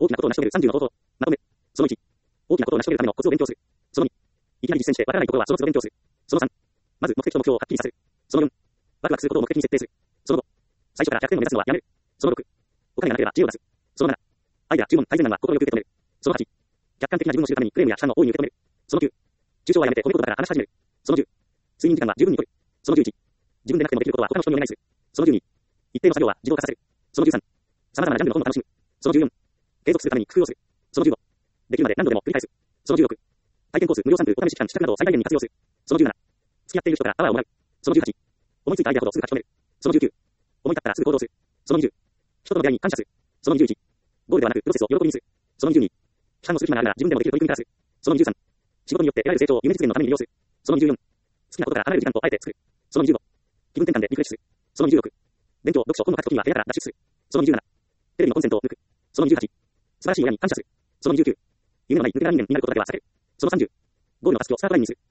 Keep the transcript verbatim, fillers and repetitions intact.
大きなことを成し遂げるさんじゅうの方法。まとめ。そのいち。大きなことを成し遂げるためのコツを勉強する。そのに。いきなり実践してわからないところはその都度勉強する。そのさん。まず目的と目標をはっきりさせる。そのよん。ワクワクすることを目的に設定する。そのご。最初からひゃくてんを目指すのはやめる。そのろく。お金がなければ知恵を出す。そのなな。アイデア、注文、改善案は心よく受け止める。そのはち。客観的な自分を知るためにクレームや批判を大いに受け止める。そのきゅう。抽象はやめて褒め言葉から話し始める。そのじゅう。睡眠時間は十分にとる。そのじゅういち。自分でなくてもできることは他の人にお願いする。そのじゅうに。一定の作業は自動化させる。そのじゅうさん。様々なジャンルの本を楽しむ。そのじゅうよん。継続するために工夫をする。そのじゅうご。できるまで何度でも繰り返す。そのじゅうろく。体験コース、無料サンプル、お試し期間、資格などを最大限に活用する。そのじゅうなな。付き合っている人からパワーをもらう。そのじゅうはち。思いついたアイデアほどすぐ書き留める。そのじゅうきゅう。思い立ったらすぐ行動する。そのにじゅう。人との出会いに感謝する。そのにじゅういち。ゴールではなくプロセスを喜びにする。そのにじゅうに。批判をする気があるなら自分でもできる取り組みからする。そのにじゅうさん。仕事によって得られる成長を夢実現のために利用する。そのにじゅうよん。好きなことから離れる時間とあえて作る。そのにじゅうご。気分転換でリフレッシュする。そのにじゅうろく。勉強、読書、本を書くときには部屋から脱出する。そのにじゅうなな。テレビのコンセントを抜く。そのにじゅうはち。素晴らしい親に感謝する。そのにじゅうきゅう。夢のない抜け殻人間になることだけは避ける。そのさんじゅう。ゴールのタスクをスタートラインにする。